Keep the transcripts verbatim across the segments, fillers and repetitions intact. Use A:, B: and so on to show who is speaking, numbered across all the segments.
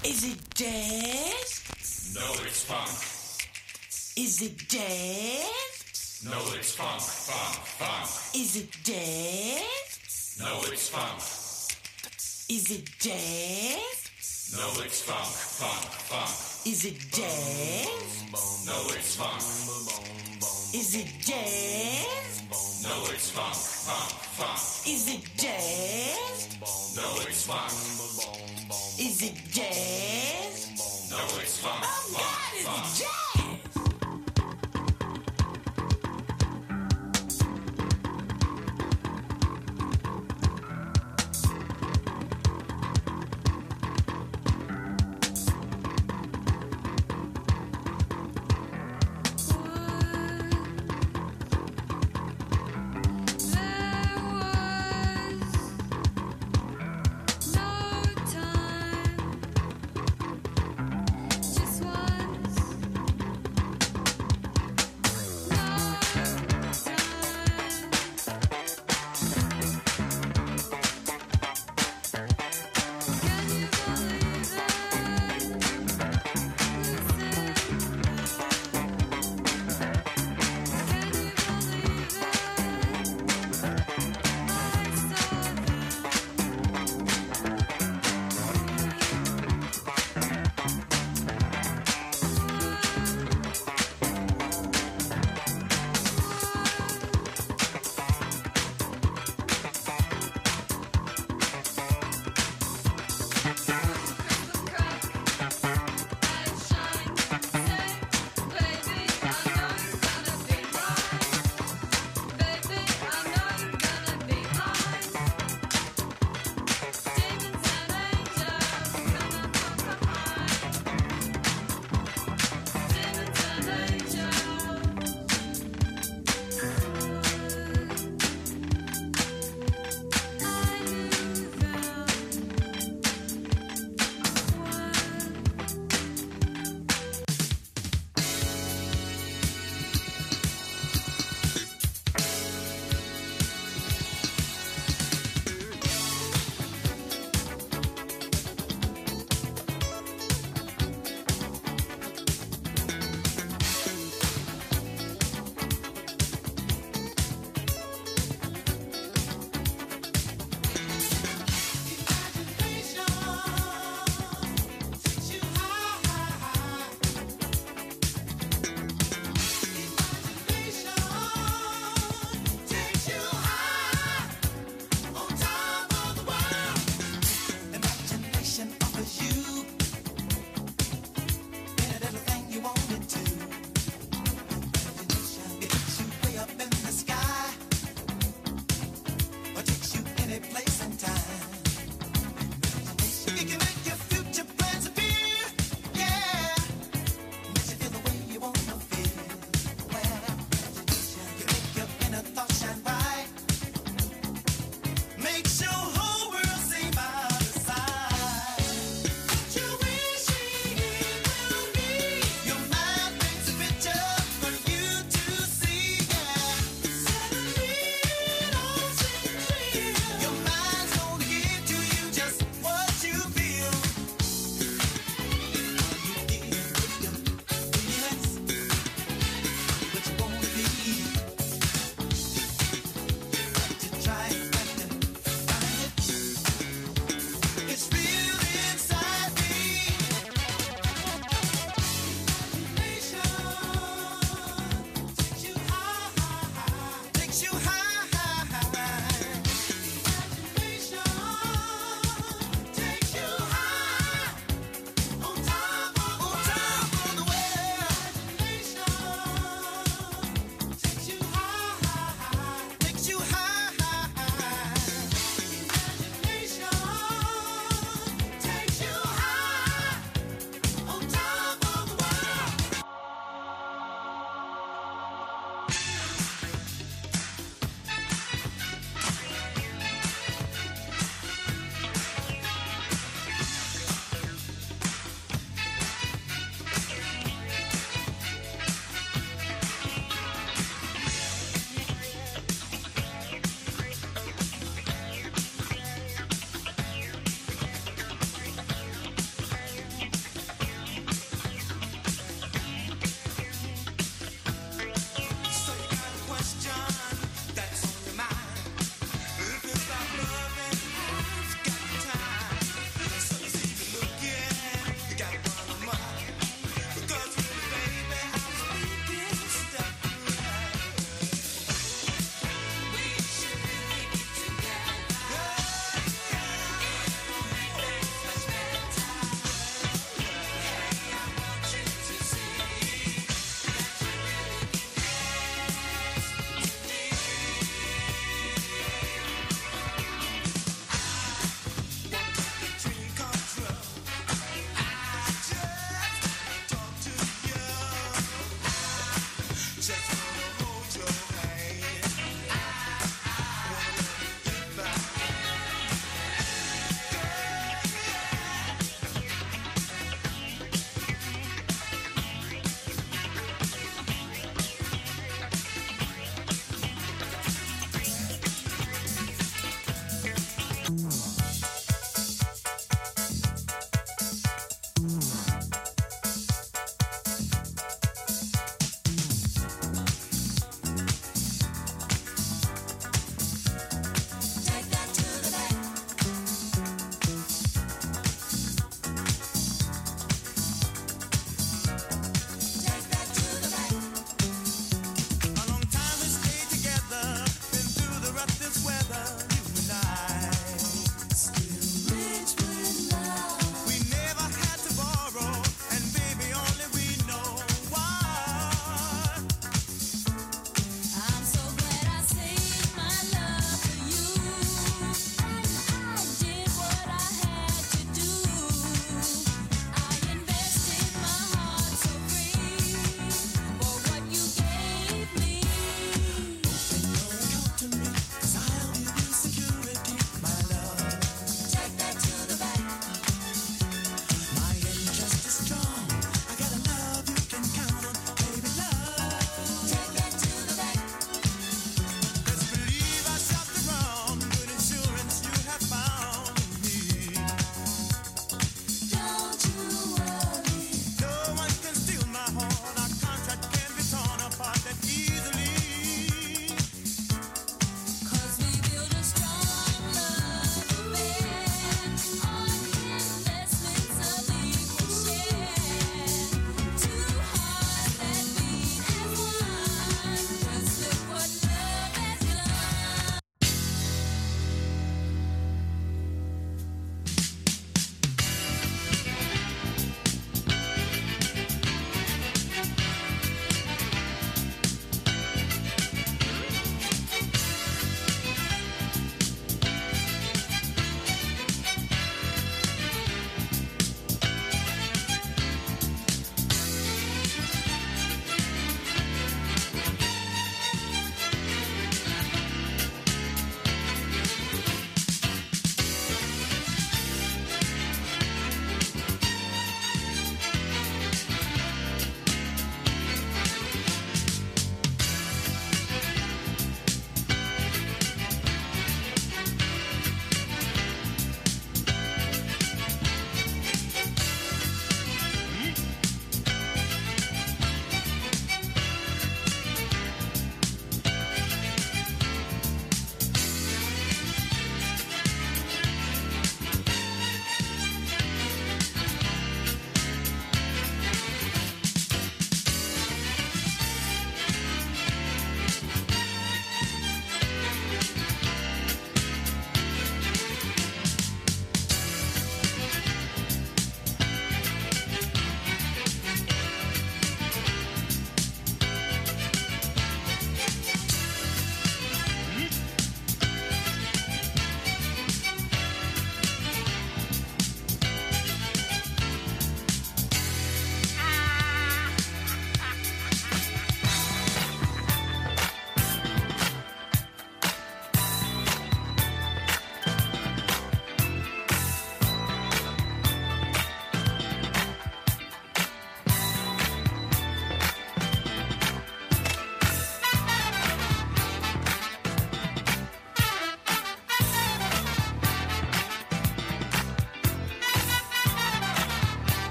A: Is it jazz?
B: No, it's funk.
A: Is it jazz?
B: No, it's funk, funk, funk.
A: Is it jazz?
B: No, it's funk.
A: Is it jazz?
B: No, it's funk, funk, funk.
A: Is it jazz?
B: No, it's funk.
A: Is it jazz?
B: No, it's funk, funk, funk.
A: Is it jazz?
B: No, it's funk.
A: Is it jazz?
B: No, it's funk,
A: Oh
B: funk,
A: God, is
B: funk.
A: it jazz?
C: There was no time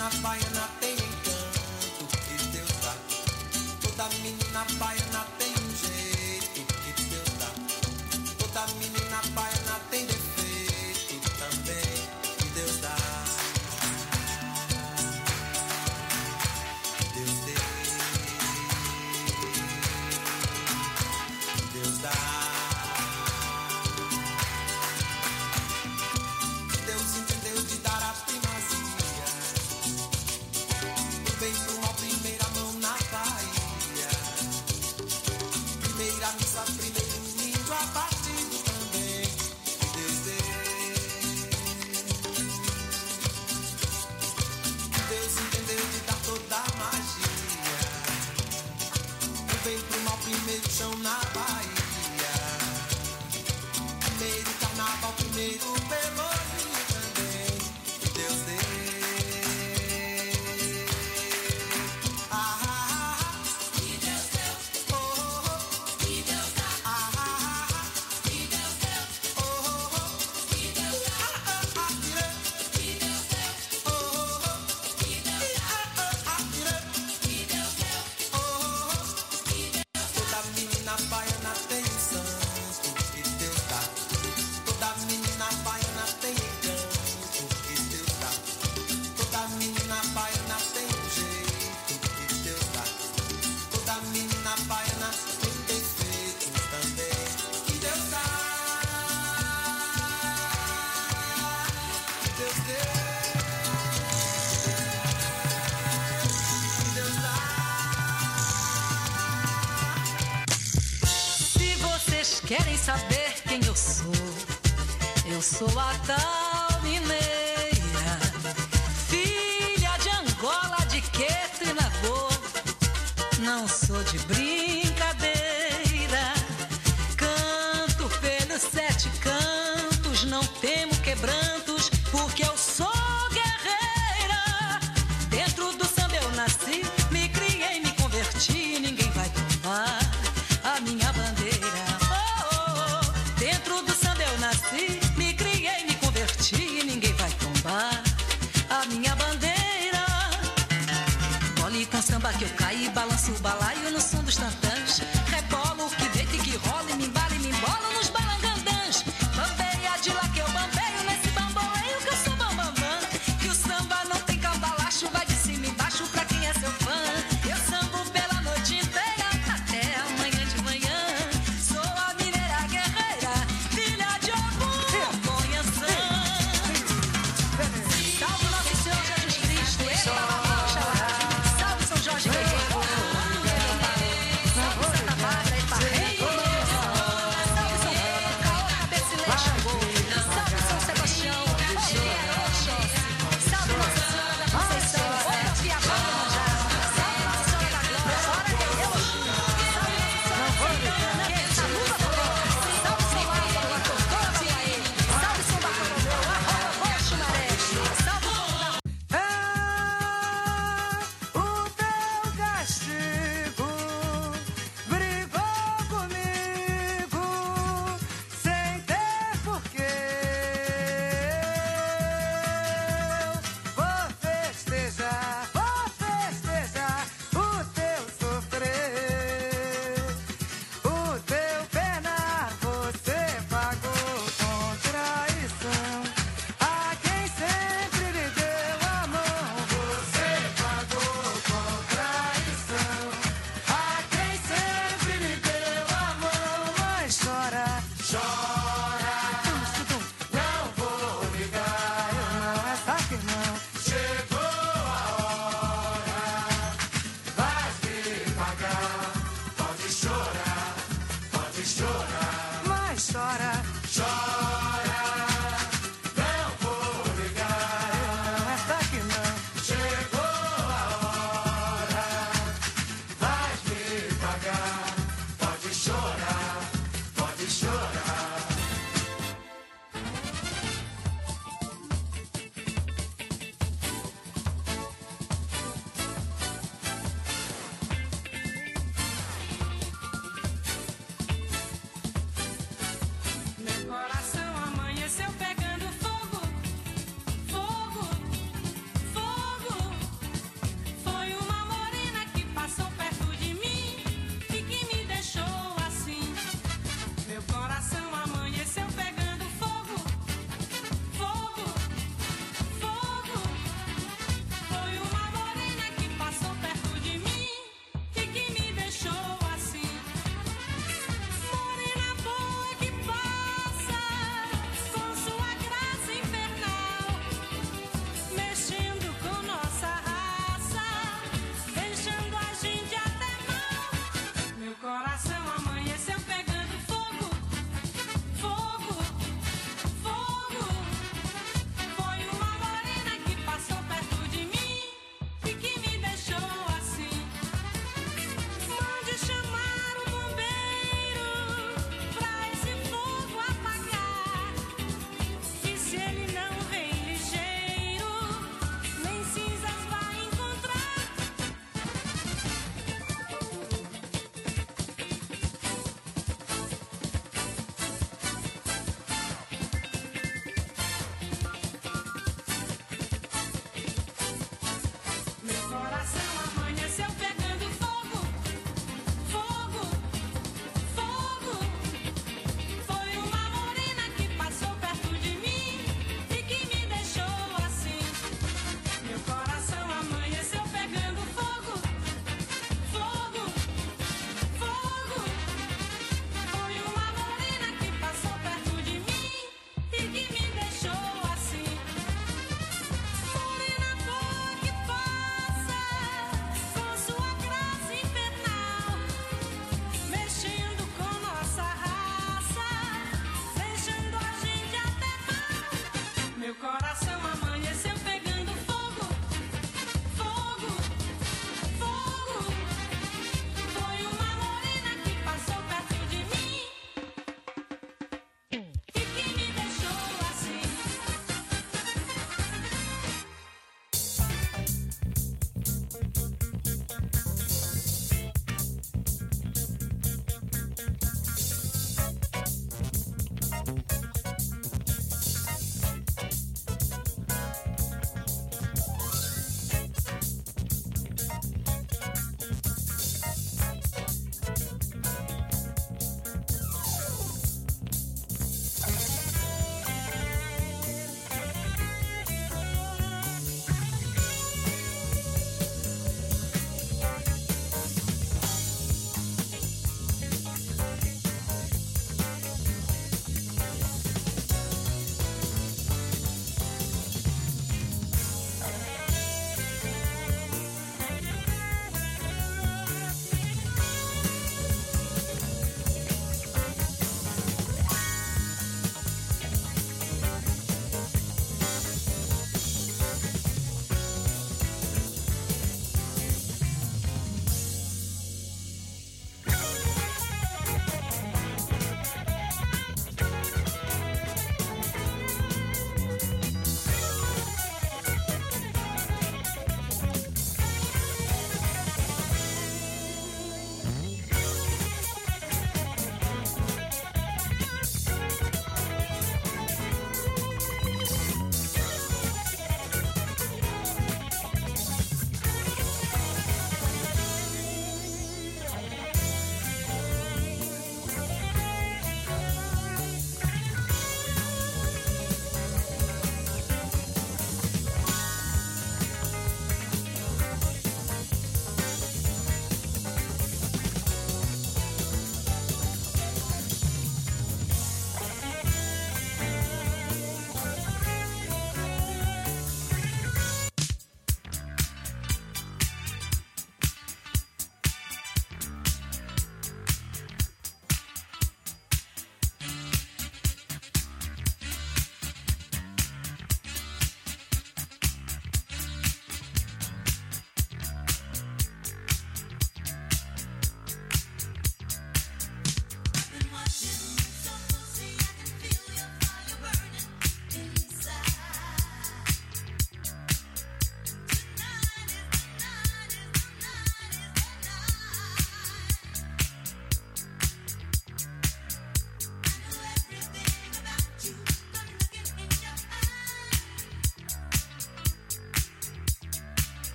C: menina baiana tem encanto que Deus dá. Toda menina baiana tem um jeito que Deus dá. Toda menina baiana tem defeito também que Deus dá. Deus deu, Deus dá. Deus entendeu de dar a primazia do bem pro mal, primeira mão na Bahia. Primeira missa, primeiro índio abatido também. Deus deu. Deus entendeu de dar toda a magia do bem pro mal, primeiro chão na Bahia. Primeiro carnaval, primeiro pelourinho também. Deus deu. Ah, ah, ah. E Deus deu. Oh, oh, oh. E Deus dá. Ah, ah, ah. E Deus deu. Oh, oh, oh. E Deus dá. Ah, ah, ah. E Deus deu. Oh, oh, oh. E Deus dá. Ah, ah, ah. E Deus deu. Oh, oh, oh. E Deus dá. Toda menina baiana tem um santo que Deus dá. Toda menina baiana tem encanto que Deus dá. Toda menina baiana tem um jeito que Deus dá. Toda menina baiana tem defeito também que Deus dá. Que Deus deu. Que Deus dá.
D: Se vocês querem saber quem eu sou, eu sou a tal mineira, filha de Angola, de Queto e Nagô. Não sou de brincadeira, canto pelos sete cantos, não temo quebrantos, porque eu sou guerreira. Dentro do samba eu nasci, me criei, me converti, ninguém vai tomar a minha bandeira. Oh, oh, oh. Dentro do samba eu nasci, me criei, me converti, ninguém vai tombar a minha bandeira. Bole com samba que eu caí, balanço o balaio no som dos tantãs. Rebolo que deita e que rola e me embala e me embola nos balangandãs. Bambeia de lá que eu bambeio nesse bamboleio que eu sou bambambam. Que o samba não tem cambalacho, vai de cima e baixo pra quem é seu fã. Eu sambo pela noite inteira até amanhã de manhã. Sou a mineira guerreira, filha de Ogum, Conhançã. Salve nosso Senhor Jesus Cristo, Epa, Babá, Oxalá. Salve São Jorge Guerreiro.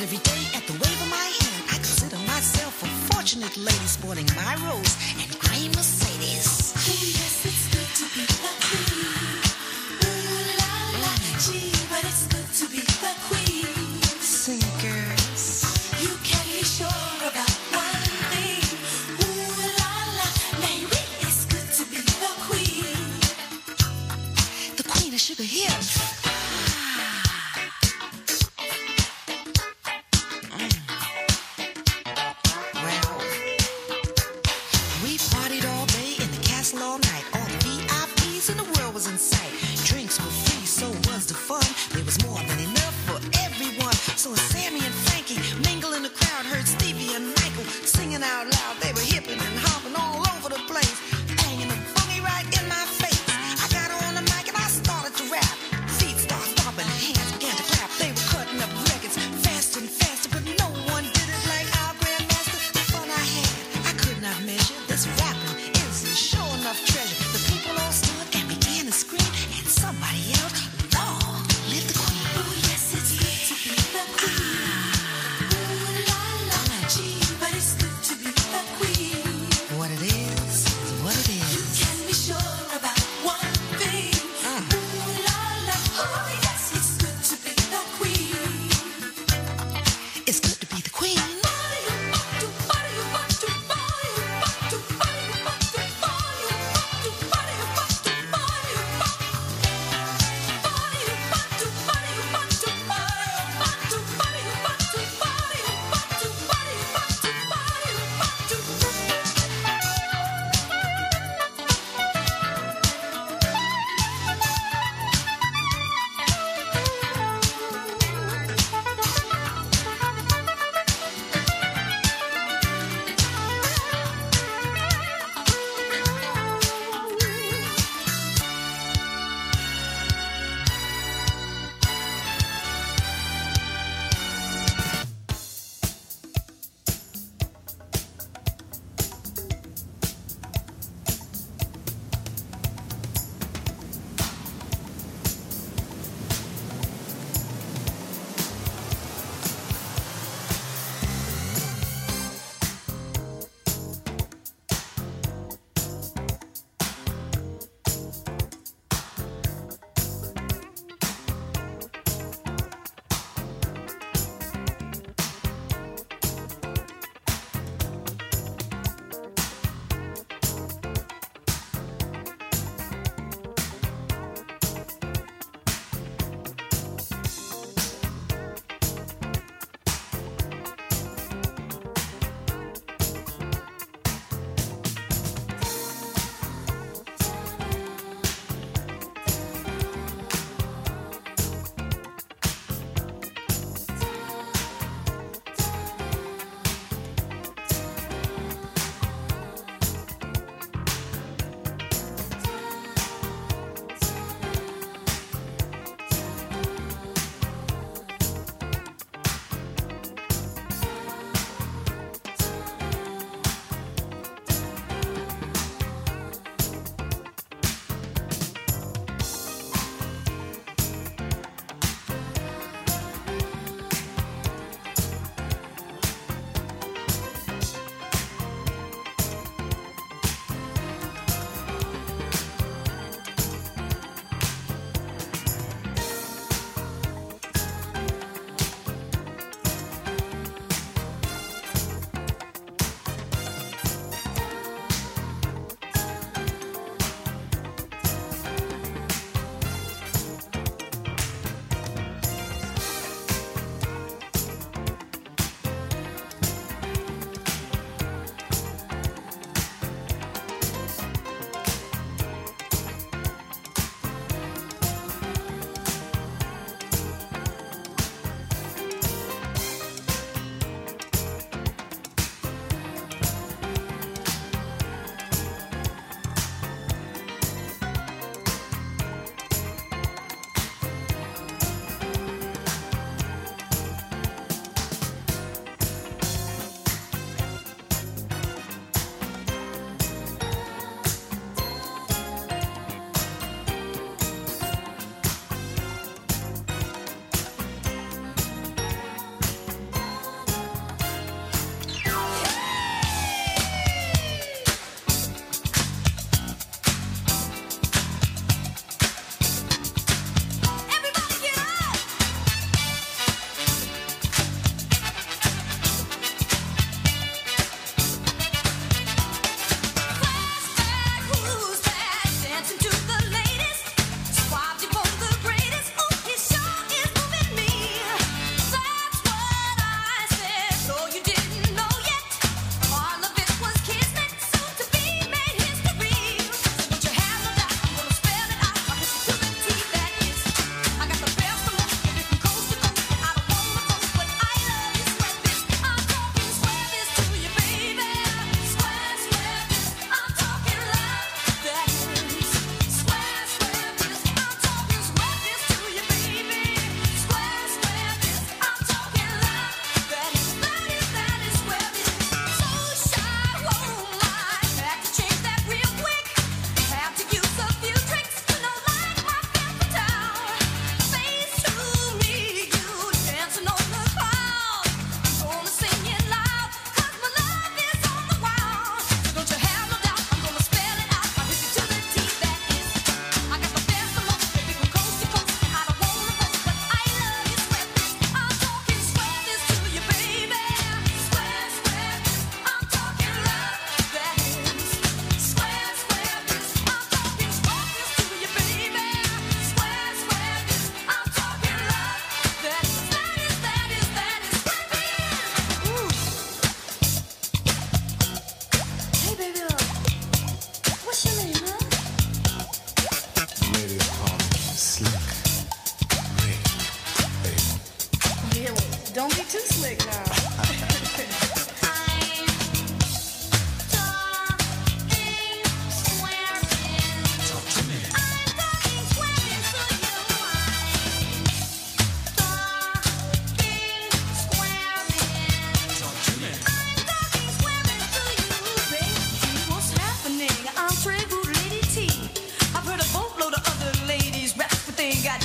C: every day at the wave of my hand. I consider myself a fortunate lady sporting my Rolls and gray Mercedes.
E: Oh, yes, it's good to be the queen. Ooh la la, gee, but it's good to be the queen.
C: Sing, girls.
E: You can be sure about one thing. Ooh la la, baby, it's good to be the queen.
C: The queen of sugar hips.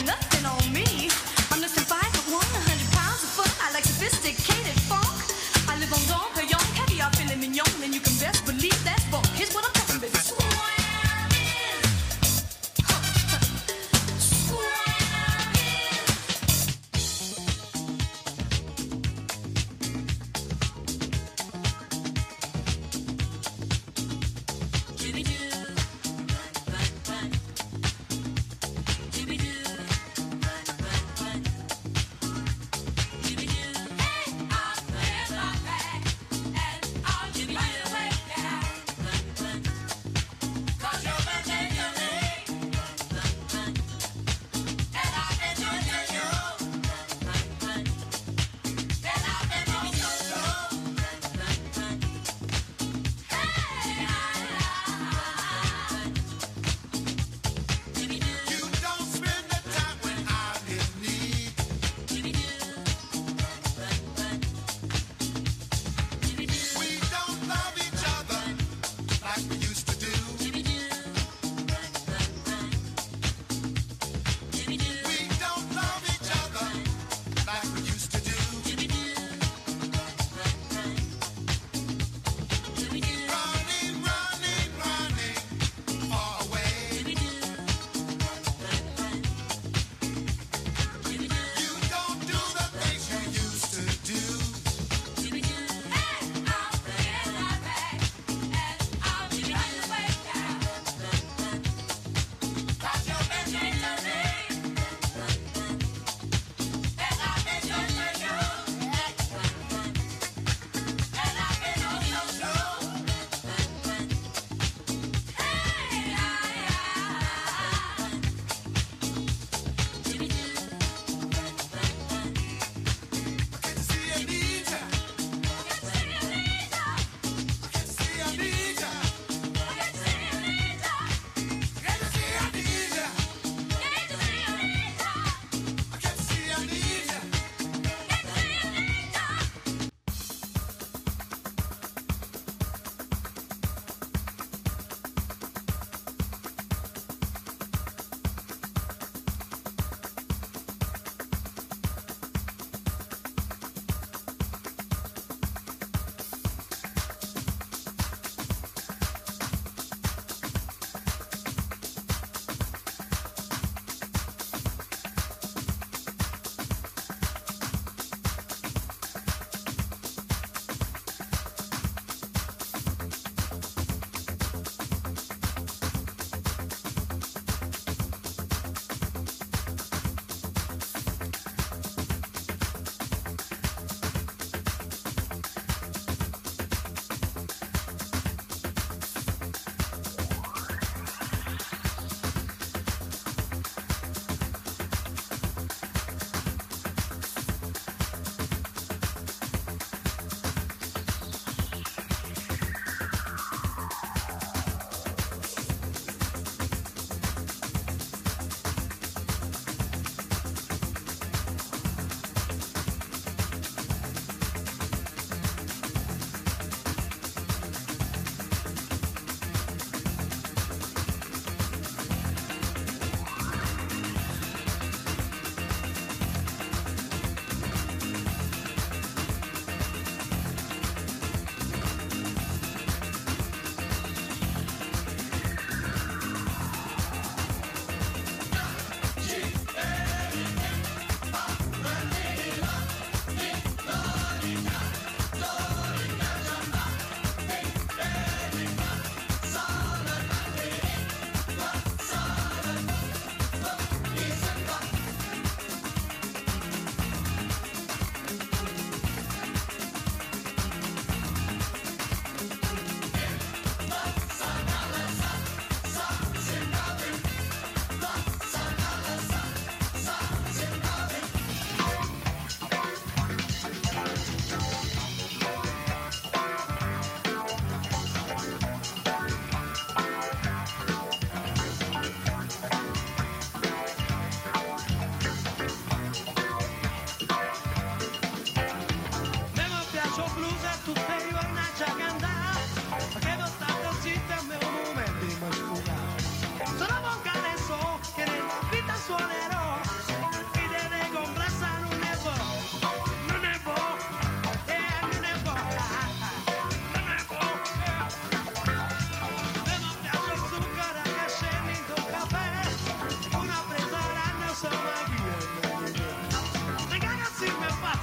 E: nothing on me. I'm less than five foot one, a hundred pounds a foot. I like sophisticated funk. I live on Don Perignon, caviar, filet mignon, and you can best believe that's funk. Here's what I'm talking about.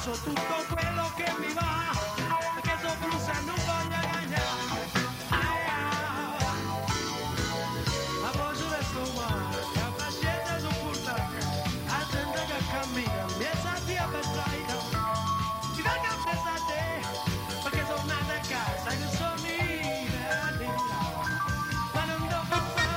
F: faccio tutto quello che mi va, perché sono blues e non voglio cagnare. La voce del comare, che fa scelta su portare, la gente che cammina, mi è stata per traita. Ci venga a pensare, perché sono nata a casa, che sono io, ma non devo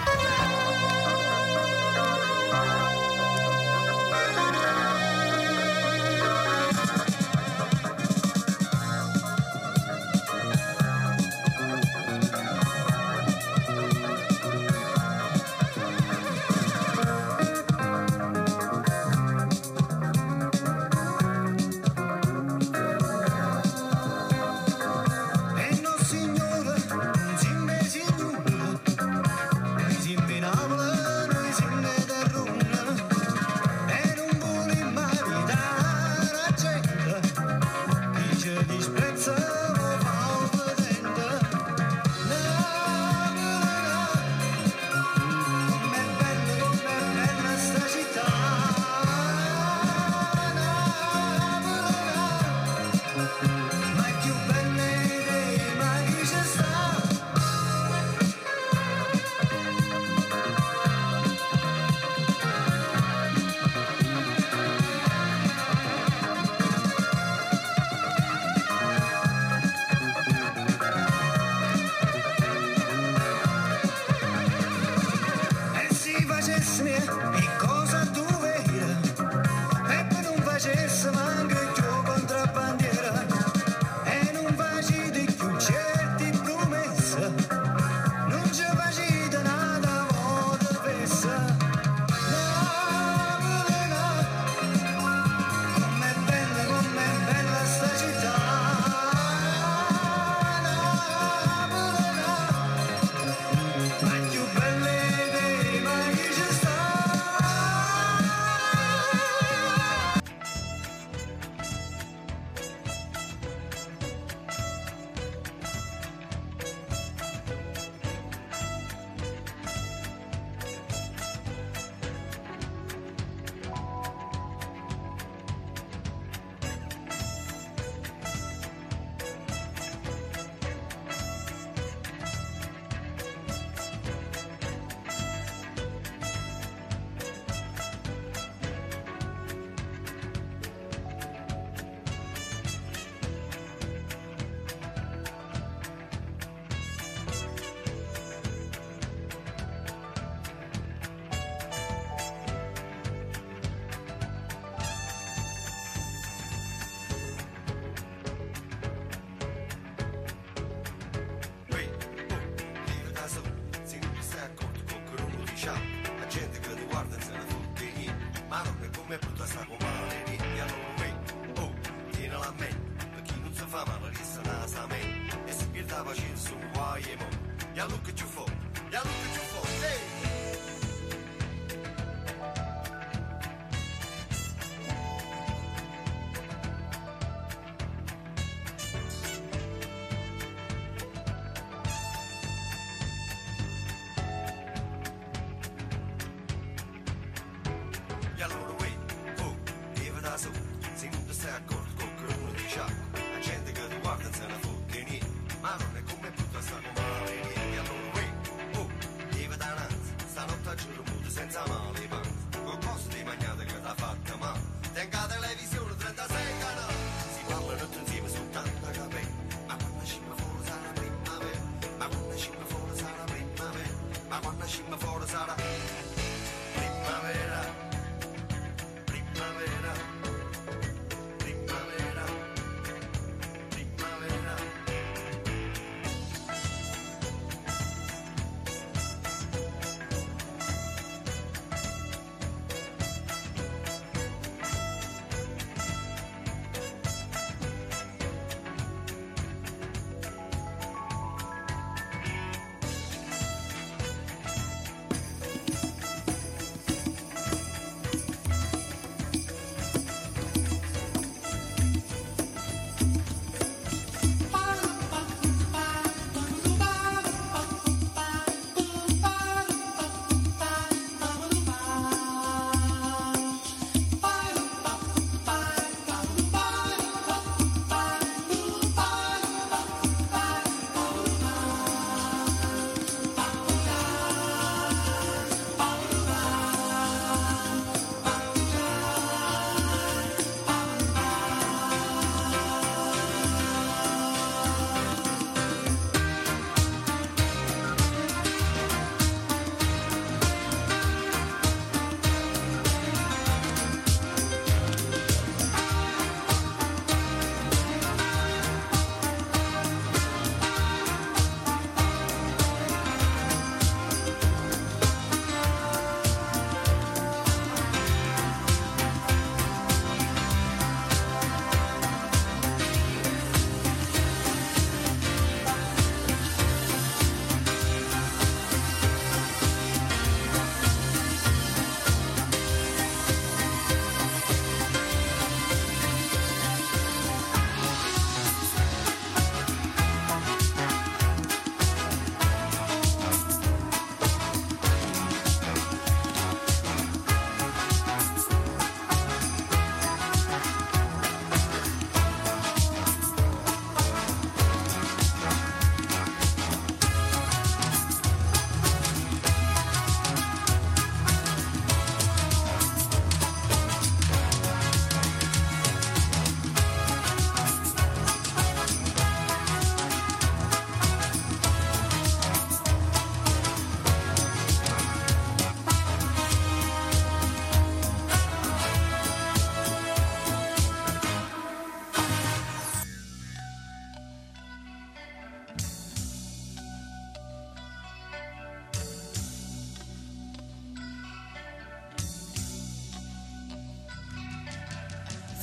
G: la gente che ti guarda se ne fotte niente, ma non è come brutta sta comare di allora me, oh, tieni la mente, per chi non si fa male resta nasa a me, e si pierde la pace su un guai e mo, ya look at you for, ya look at you for, hey!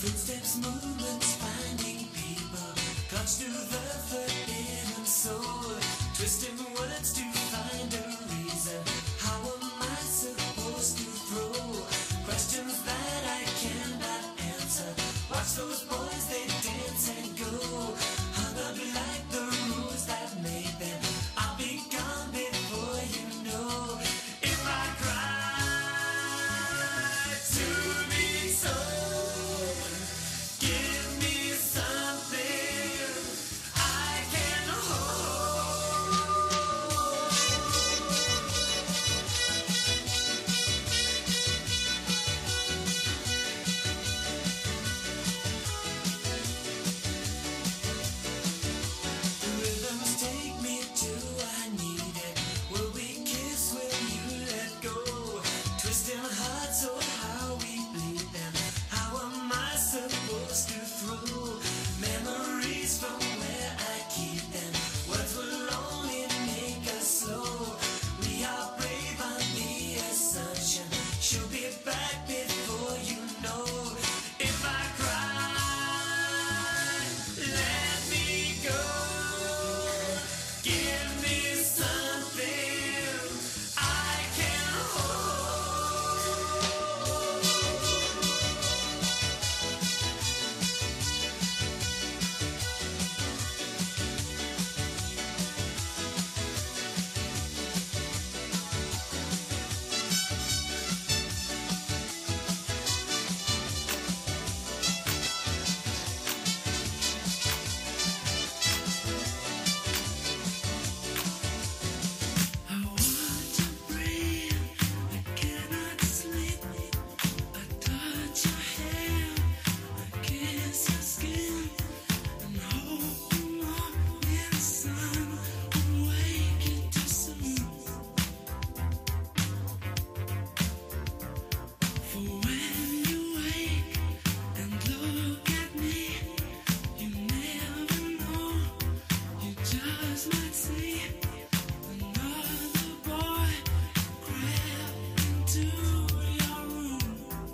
A: Footsteps, movements, finding people, clutch through the forbidden soul, twisting words to find a reason. How am I supposed to throw questions that I cannot answer? Watch those boys, they dance and go, hung up like the rules that made them. I'll be gone before you know. If I cry to be sold, give me something I can hold. The rhythms take me to I need it. Will we kiss? Will you let go? Twisting hearts, oh how we bleed them. How am I supposed to throw memories from where I keep them? Words will only make us slow. We are brave on the assumption she'll be back before you know. If I cry, let me go. Give me something I can hold. I want to breathe, I cannot sleep. I touch your hair, I kiss your skin, and hope the morning sun won't wake you too soon. For when you wake and look at me, you never know, you just might see another boy crept into your room.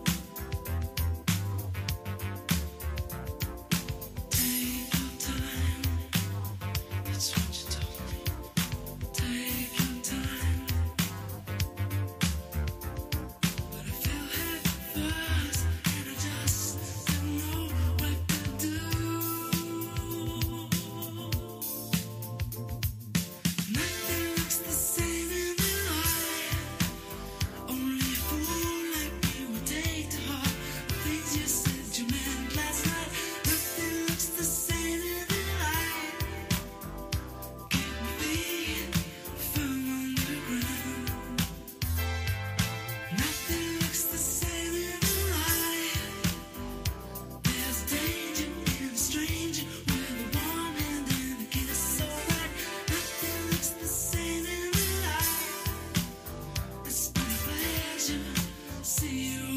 A: Take your time, that's what you told me. Take your time. But I fell head first, and I just didn't know what to do. Nothing looks the same in the light. Only a fool like me would take to heart the things you said you meant last night. Nothing looks the same in the light. Keep my feet firm on the ground. Nothing looks the same in the light. There's danger in a stranger with a warm hand and a kiss so right. Nothing looks the same in the light. It's been a pleasure to see you around.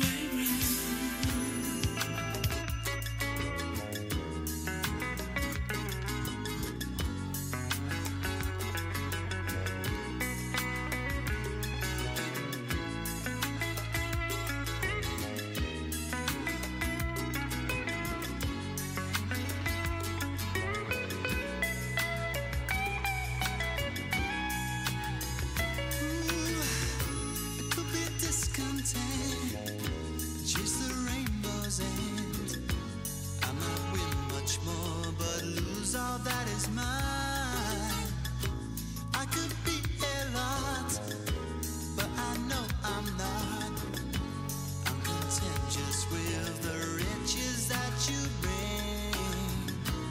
A: It could be discontent, chase the rainbow's end. I might win much more, but lose all that is mine. I could be a lot, but I know I'm not. I'm content just with the riches that you bring.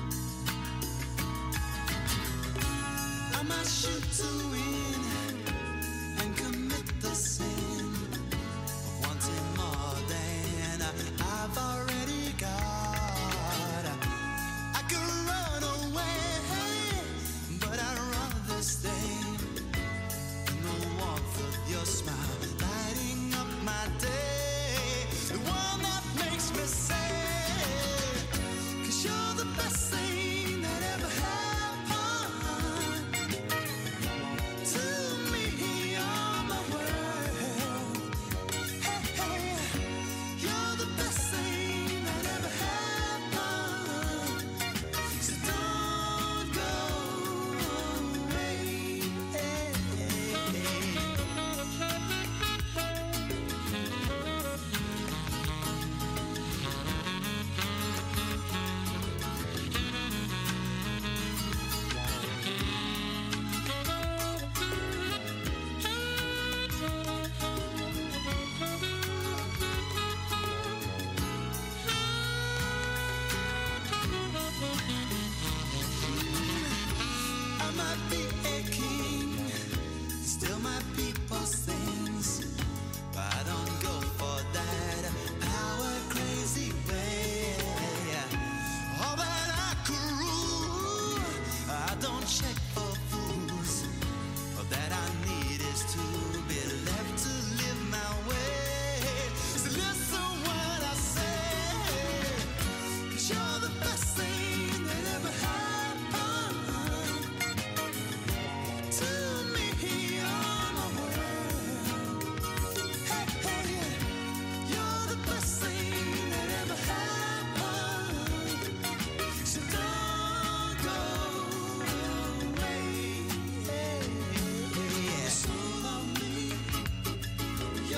A: I might shoot to win and commit the sin of wanting more than I've already got. I could run away, but I'd rather stay in the warmth of your smile, lighting up my day. The one that makes me say, 'cause you're the best thing that ever happened.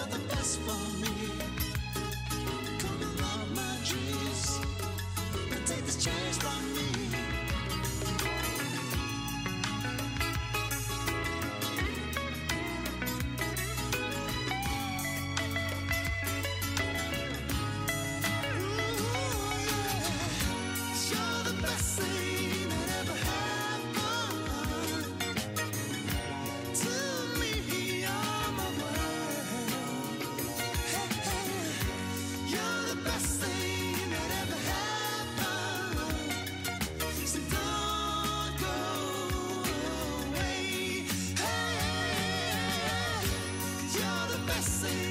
H: the best for me. Come and love my dreams and take this chance from me. Say